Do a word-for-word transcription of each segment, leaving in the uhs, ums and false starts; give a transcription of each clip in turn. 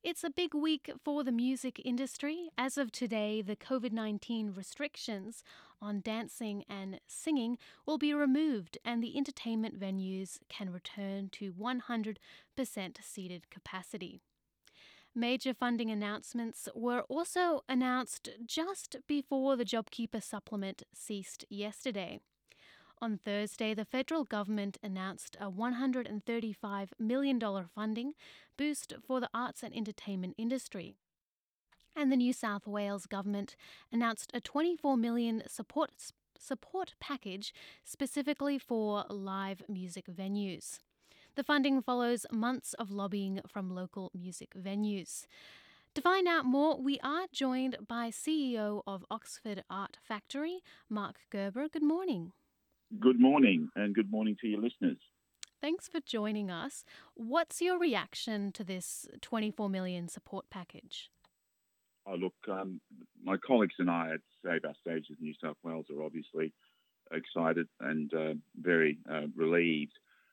It's a big week for the music industry. As of today, the COVID nineteen restrictions on dancing and singing will be removed, and the entertainment venues can return to one hundred percent seated capacity. Major funding announcements were also announced just before the JobKeeper supplement ceased yesterday. On Thursday, the federal government announced a one hundred thirty-five million dollars funding boost for the arts and entertainment industry. And the New South Wales government announced a twenty-four million dollars support support package specifically for live music venues. The funding follows months of lobbying from local music venues. To find out more, we are joined by C E O of Oxford Art Factory, Mark Gerber. Good morning. Good morning, and good morning to your listeners. Thanks for joining us. What's your reaction to this twenty-four million dollars support package? Oh, look, um, my colleagues and I at Save Our Stages New South Wales are obviously excited and uh, very uh, relieved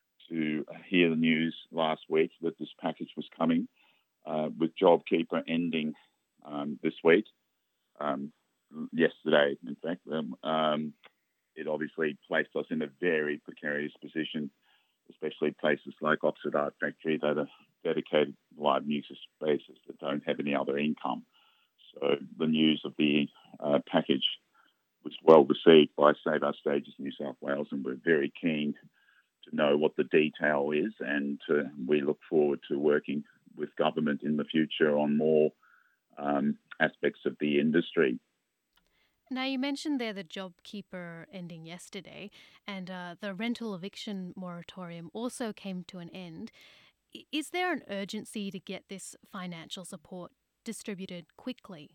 to hear the news last week that this package was coming, uh, with JobKeeper ending um, this week, um, yesterday, in fact. Um, um, it obviously placed us in a very precarious position, especially places like Oxford Art Factory that are dedicated live music spaces that don't have any other income. So the news of the uh, package was well received by Save Our Stages New South Wales, and we're very keen to know what the detail is, and uh, we look forward to working with government in the future on more um, aspects of the industry. Now, you mentioned there the JobKeeper ending yesterday, and uh, the rental eviction moratorium also came to an end. I- Is there an urgency to get this financial support distributed quickly?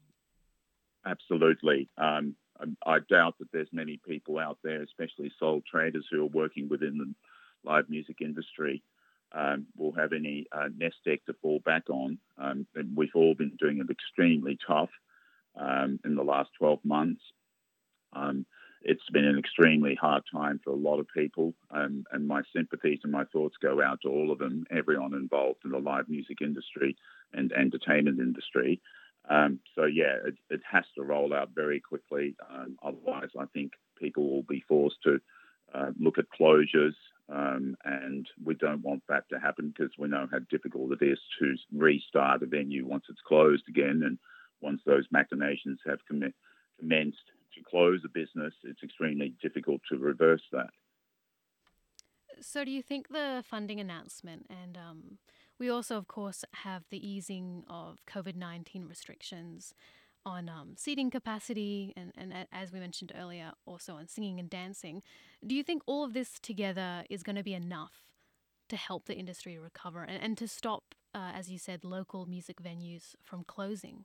Absolutely. Um, I, I doubt that there's many people out there, especially sole traders who are working within the live music industry, um, will have any uh, nest egg to fall back on. Um, and we've all been doing it extremely tough um, in the last twelve months. Um, it's been an extremely hard time for a lot of people, um, and my sympathies and my thoughts go out to all of them, everyone involved in the live music industry and entertainment industry. Um, so, yeah, it, it has to roll out very quickly. Um, otherwise, I think people will be forced to uh, look at closures, um, and we don't want that to happen because we know how difficult it is to restart a venue once it's closed again. And once those machinations have comm- commenced to close a business, it's extremely difficult to reverse that. So, do you think the funding announcement, and um, we also, of course, have the easing of COVID nineteen restrictions on um, seating capacity, and, and a- as we mentioned earlier, also on singing and dancing. Do you think all of this together is going to be enough to help the industry recover and, and to stop, uh, as you said, local music venues from closing?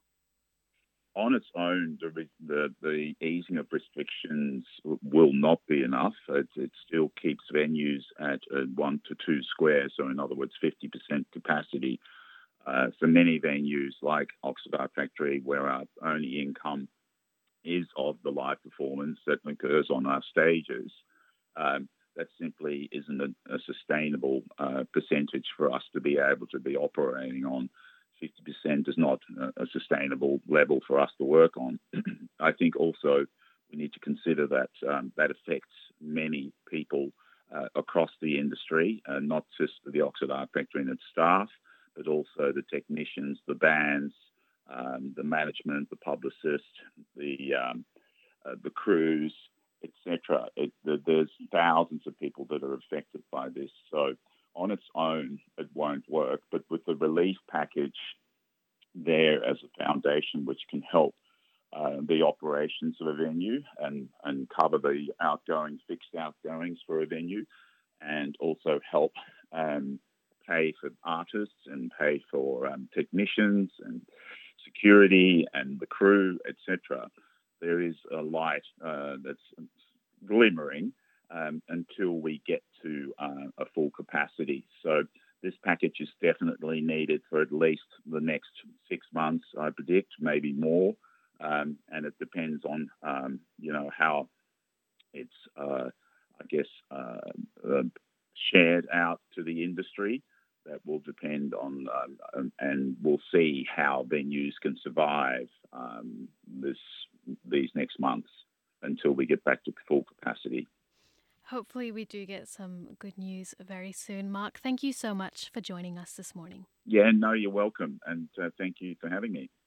On its own, the, the, the easing of restrictions will not be enough. It, it still keeps venues at uh, one to two squares, so in other words, fifty percent capacity. Uh, for many venues like Oxford Art Factory, where our only income is of the live performance that occurs on our stages, um, that simply isn't a, a sustainable uh, percentage for us to be able to be operating on. fifty percent is not a, a sustainable level for us to work on. I think also we need to consider that um, that affects many people uh, across the industry, uh, not just the Oxford Art Factory and its staff, but also the technicians, the bands, um, the management, the publicists, the um, uh, the crews, et cetera. The, there's thousands of people that are affected by this. So on its own, it won't work. But with the relief package there as a foundation which can help uh, the operations of a venue and, and cover the outgoings, fixed outgoings for a venue, and also help um, pay for artists and pay for um, technicians and security and the crew, et cetera. There is a light uh, that's glimmering um, until we get to uh, a full capacity. So this package is definitely needed for at least the next six months, I predict, maybe more. Um, and it depends on, um, you know, how it's, uh, I guess, uh, uh, shared out to the industry. that will depend on, um, and we'll see how venues can survive um, this these next months until we get back to full capacity. Hopefully we do get some good news very soon. Mark, thank you so much for joining us this morning. Yeah, no, you're welcome, and uh, thank you for having me.